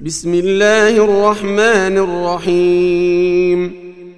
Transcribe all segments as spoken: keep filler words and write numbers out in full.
بسم الله الرحمن الرحيم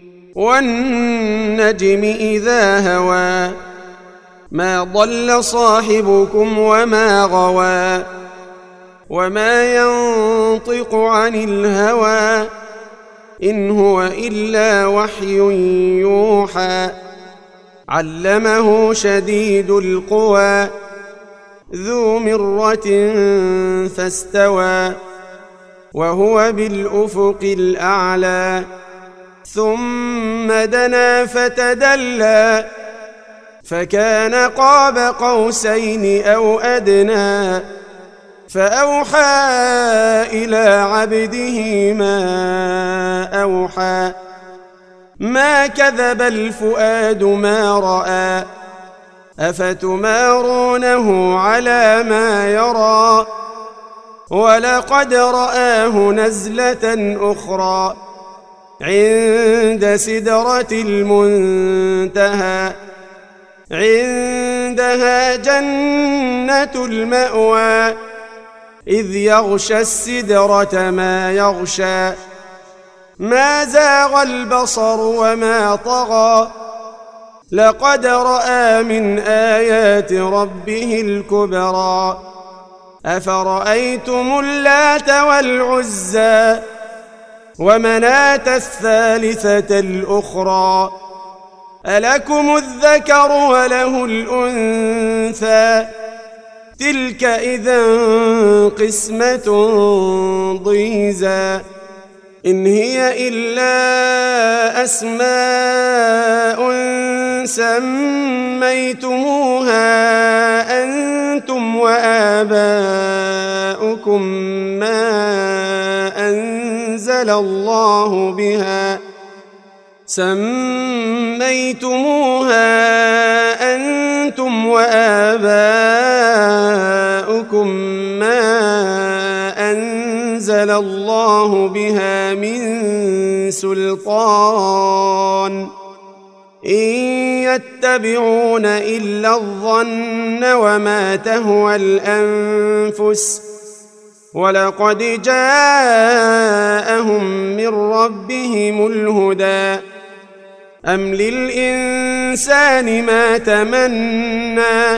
والنجم إذا هوى ما ضل صاحبكم وما غوى وما ينطق عن الهوى إن هو إلا وحي يوحى علمه شديد القوى ذو مرة فاستوى وهو بالأفق الأعلى ثم دنا فتدلى فكان قاب قوسين أو أدنى فأوحى إلى عبده ما أوحى ما كذب الفؤاد ما رأى أفتمارونه على ما يرى ولقد رآه نزلة أخرى عند سدرة المنتهى عندها جنة المأوى إذ يغشى السدرة ما يغشى ما زاغ البصر وما طغى لقد رأى من آيات ربه الكبرى أفرأيتم اللات والعزى ومناة الثالثة الأخرى ألكم الذكر وله الأنثى تلك إذا قسمة ضيزى إن هي إلا أسماء سميتموها أنتم وآباؤكم ما أنزل الله بها سميتموها أنتم وآباؤكم ما أنزل الله بها من سلطان إن يتبعون إلا الظن وما تهوى الأنفس ولقد جاءهم من ربهم الهدى أم للإنسان ما تمنى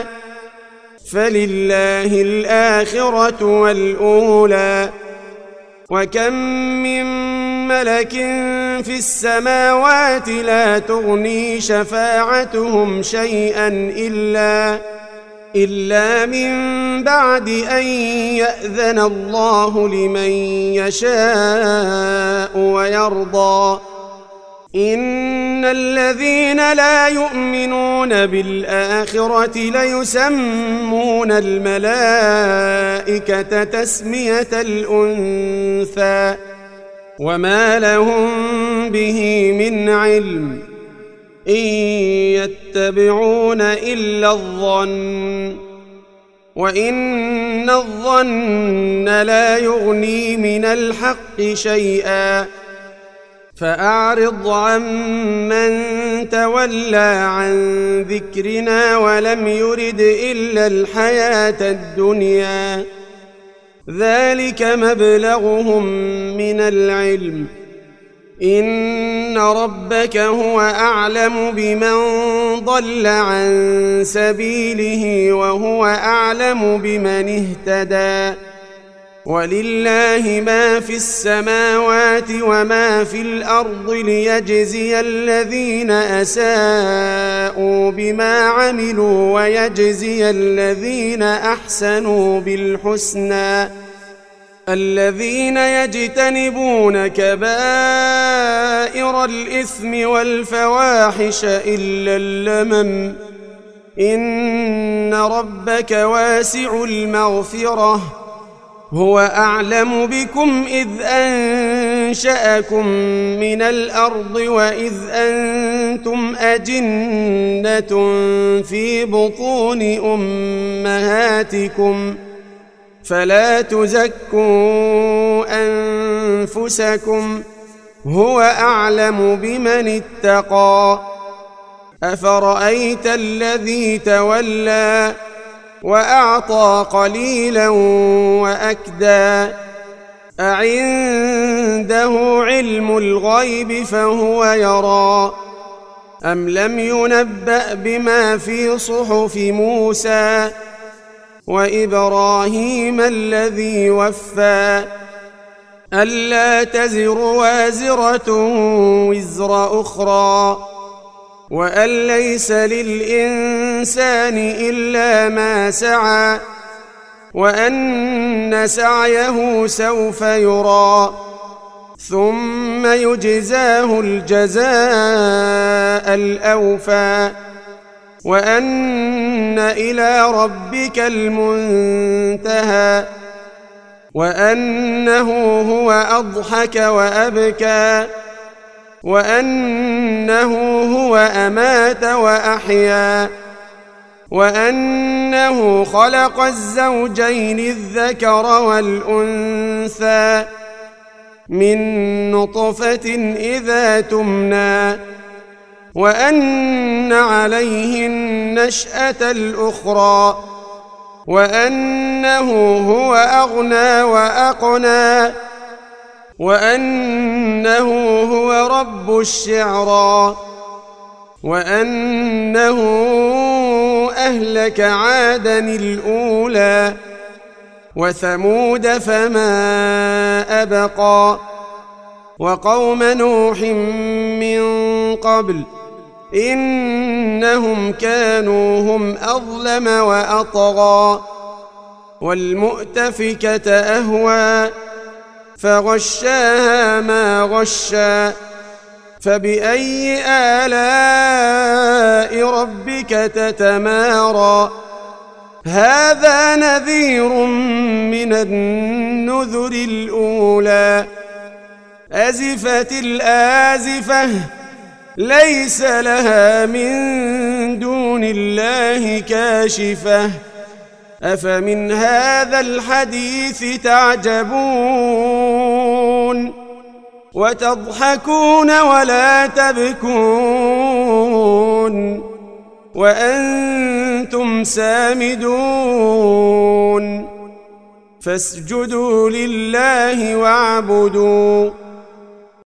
فلله الآخرة والأولى وكم من ملك في السماوات لا تغني شفاعتهم شيئا إلا إلا من بعد أن يأذن الله لمن يشاء ويرضى إن الذين لا يؤمنون بالآخرة ليسمون الملائكة تسمية الأنثى وما لهم به من علم إن يتبعون إلا الظن وإن الظن لا يغني من الحق شيئا فأعرض عمن تولى عن ذكرنا ولم يرد إلا الحياة الدنيا ذلك مبلغهم من العلم إن ربك هو أعلم بمن ضل عن سبيله وهو أعلم بمن اهتدى ولله ما في السماوات وما في الأرض ليجزي الذين أساءوا بما عملوا ويجزي الذين أحسنوا بالحسنى الذين يجتنبون كبائر الإثم والفواحش إلا اللمم إن ربك واسع المغفرة هو أعلم بكم إذ أنشأكم من الأرض وإذ أنتم أجنة في بطون أمهاتكم فلا تزكوا أنفسكم هو أعلم بمن اتقى أفرأيت الذي تولى وأعطى قليلا وأكدى أعنده علم الغيب فهو يرى أم لم ينبأ بما في صحف موسى وإبراهيم الذي وفى ألا تزر وازرة وزر أخرى وأن ليس للإنسان إلا ما سعى وأن سعيه سوف يرى ثم يجزاه الجزاء الأوفى وأن إلى ربك المنتهى وأنه هو أضحك وأبكى وأنه هو أمات وأحيا وأنه خلق الزوجين الذكر والأنثى من نطفة إذا تمنى وأن عليه النشأة الأخرى وأنه هو أغنى وأقنى وأنه هو رب الشعرى وأنه أهلك عادا الأولى وثمود فما أبقى وقوم نوح من قبل إنهم كانوا هم أظلم وأطغى والمؤتفكة أهوى فغشاها ما غشى فبأي آلاء ربك تتمارى هذا نذير من النذر الأولى أزفت الآزفة ليس لها من دون الله كاشفة أفمن هذا الحديث تعجبون وتضحكون ولا تبكون وأنتم سامدون فاسجدوا لله واعبدوا